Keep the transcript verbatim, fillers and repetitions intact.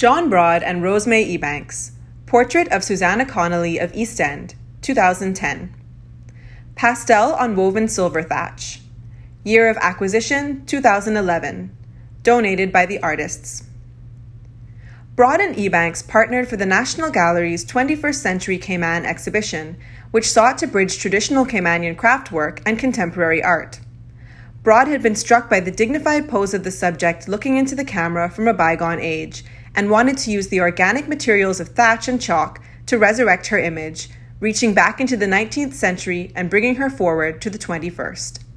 John Broad and Rosemay Ebanks, Portrait of Susanna Connolly of East End, two thousand ten. Pastel on woven silver thatch. Year of acquisition, two thousand eleven. Donated by the artists. Broad and Ebanks partnered for the National Gallery's twenty-first Century Cayman exhibition, which sought to bridge traditional Caymanian craftwork and contemporary art. Broad had been struck by the dignified pose of the subject looking into the camera from a bygone age, and wanted to use the organic materials of thatch and chalk to resurrect her image, reaching back into the nineteenth century and bringing her forward to the twenty-first.